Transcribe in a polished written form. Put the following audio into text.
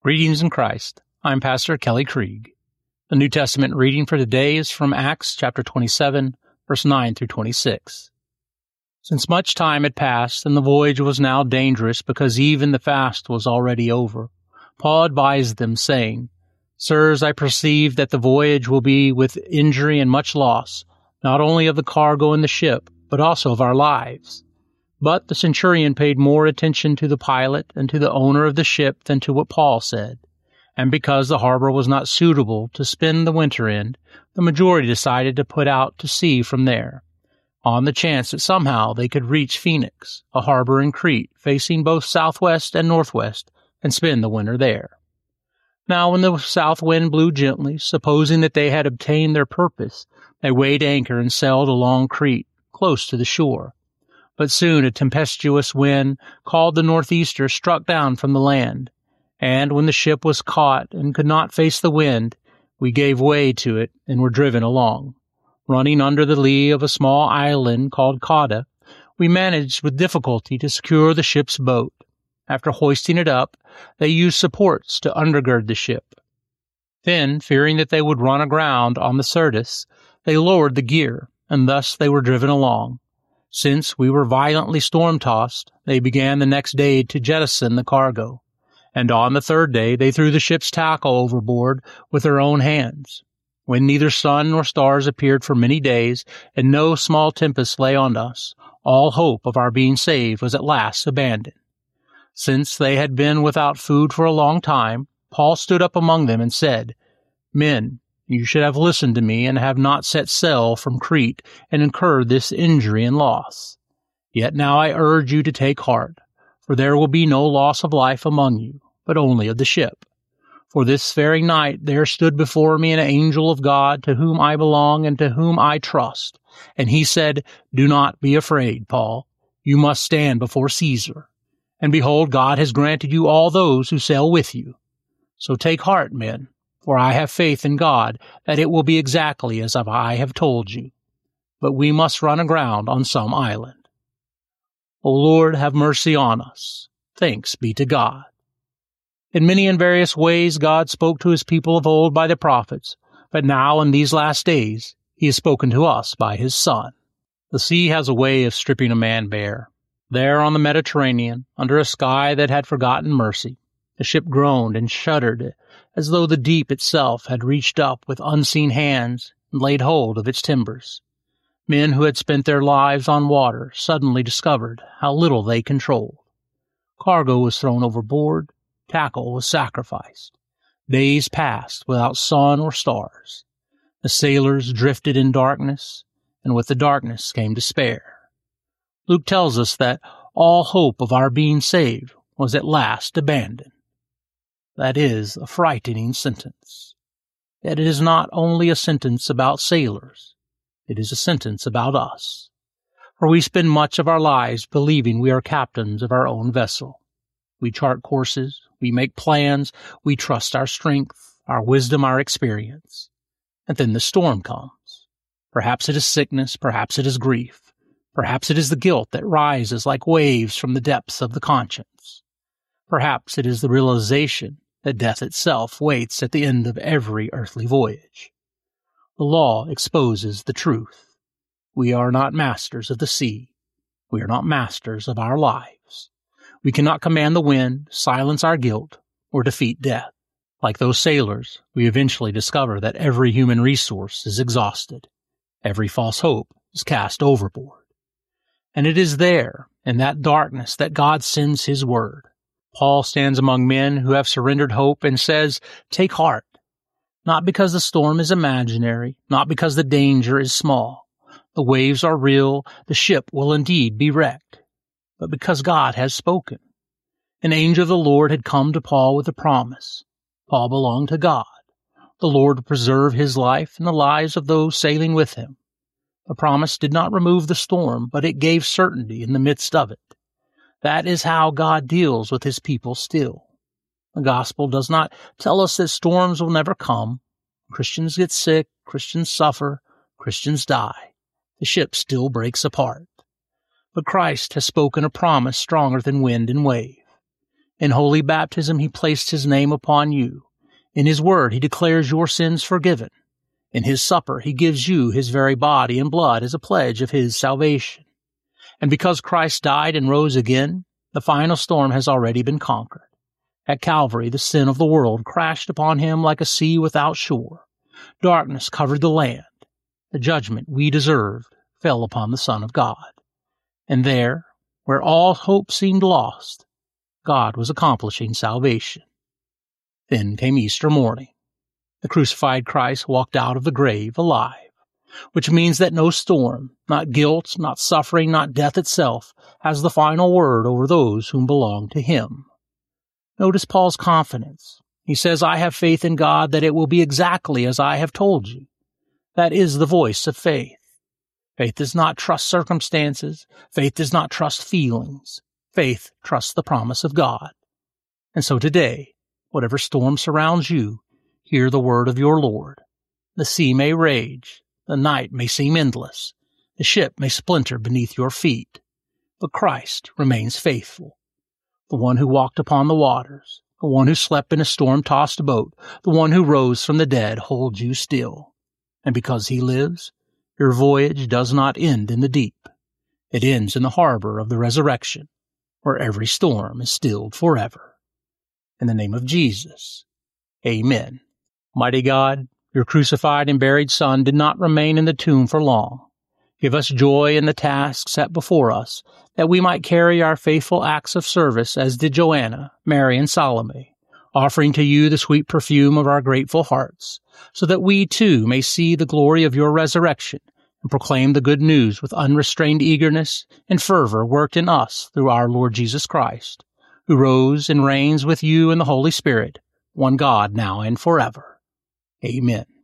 Greetings in Christ. I'm Pastor Kelly Krieg. The New Testament reading for today is from Acts chapter 27, verse 9 through 26. Since much time had passed and the voyage was now dangerous because even the fast was already over, Paul advised them, saying, Sirs, I perceive that the voyage will be with injury and much loss, not only of the cargo and the ship, but also of our lives. But the centurion paid more attention to the pilot and to the owner of the ship than to what Paul said. And because the harbor was not suitable to spend the winter in, the majority decided to put out to sea from there, on the chance that somehow they could reach Phoenix, a harbor in Crete facing both southwest and northwest, and spend the winter there. Now when the south wind blew gently, supposing that they had obtained their purpose, they weighed anchor and sailed along Crete, close to the shore. But soon a tempestuous wind, called the northeaster, struck down from the land. And when the ship was caught and could not face the wind, we gave way to it and were driven along. Running under the lee of a small island called Cauda, we managed with difficulty to secure the ship's boat. After hoisting it up, they used supports to undergird the ship. Then, fearing that they would run aground on the Syrtis, they lowered the gear, and thus they were driven along. Since we were violently storm-tossed, they began the next day to jettison the cargo. And on the third day they threw the ship's tackle overboard with their own hands. When neither sun nor stars appeared for many days, and no small tempest lay on us, all hope of our being saved was at last abandoned. Since they had been without food for a long time, Paul stood up among them and said, Men, you should have listened to me and have not set sail from Crete and incurred this injury and loss. Yet now I urge you to take heart, for there will be no loss of life among you, but only of the ship. For this very night there stood before me an angel of God to whom I belong and to whom I trust. And he said, Do not be afraid, Paul. You must stand before Caesar. And behold, God has granted you all those who sail with you. So take heart, men, for I have faith in God that it will be exactly as I have told you. But we must run aground on some island. O Lord, have mercy on us. Thanks be to God. In many and various ways God spoke to his people of old by the prophets, but now in these last days he has spoken to us by his Son. The sea has a way of stripping a man bare. There on the Mediterranean, under a sky that had forgotten mercy, the ship groaned and shuddered as though the deep itself had reached up with unseen hands and laid hold of its timbers. Men who had spent their lives on water suddenly discovered how little they controlled. Cargo was thrown overboard, tackle was sacrificed. Days passed without sun or stars. The sailors drifted in darkness, and with the darkness came despair. Luke tells us that all hope of our being saved was at last abandoned. That is a frightening sentence. Yet it is not only a sentence about sailors. It is a sentence about us. For we spend much of our lives believing we are captains of our own vessel. We chart courses, we make plans, we trust our strength, our wisdom, our experience. And then the storm comes. Perhaps it is sickness, perhaps it is grief. Perhaps it is the guilt that rises like waves from the depths of the conscience. Perhaps it is the realization that death itself waits at the end of every earthly voyage. The law exposes the truth. We are not masters of the sea. We are not masters of our lives. We cannot command the wind, silence our guilt, or defeat death. Like those sailors, we eventually discover that every human resource is exhausted. Every false hope is cast overboard. And it is there, in that darkness, that God sends his word. Paul stands among men who have surrendered hope and says, Take heart. Not because the storm is imaginary, not because the danger is small. The waves are real, the ship will indeed be wrecked. But because God has spoken. An angel of the Lord had come to Paul with a promise. Paul belonged to God. The Lord would preserve his life and the lives of those sailing with him. The promise did not remove the storm, but it gave certainty in the midst of it. That is how God deals with his people still. The gospel does not tell us that storms will never come. Christians get sick, Christians suffer, Christians die. The ship still breaks apart. But Christ has spoken a promise stronger than wind and wave. In holy baptism he placed his name upon you. In his word he declares your sins forgiven. In his supper he gives you his very body and blood as a pledge of his salvation. And because Christ died and rose again, the final storm has already been conquered. At Calvary, the sin of the world crashed upon him like a sea without shore. Darkness covered the land. The judgment we deserved fell upon the Son of God. And there, where all hope seemed lost, God was accomplishing salvation. Then came Easter morning. The crucified Christ walked out of the grave alive, which means that no storm, not guilt, not suffering, not death itself, has the final word over those whom belong to him. Notice Paul's confidence. He says, I have faith in God that it will be exactly as I have told you. That is the voice of faith. Faith does not trust circumstances. Faith does not trust feelings. Faith trusts the promise of God. And so today, whatever storm surrounds you, hear the word of your Lord. The sea may rage. The night may seem endless. The ship may splinter beneath your feet. But Christ remains faithful. The one who walked upon the waters, the one who slept in a storm-tossed boat, the one who rose from the dead holds you still. And because he lives, your voyage does not end in the deep. It ends in the harbor of the resurrection, where every storm is stilled forever. In the name of Jesus, amen. Mighty God, your crucified and buried Son did not remain in the tomb for long. Give us joy in the task set before us, that we might carry our faithful acts of service as did Joanna, Mary, and Salome, offering to you the sweet perfume of our grateful hearts, so that we too may see the glory of your resurrection and proclaim the good news with unrestrained eagerness and fervor worked in us through our Lord Jesus Christ, who rose and reigns with you in the Holy Spirit, one God now and forever. Amen.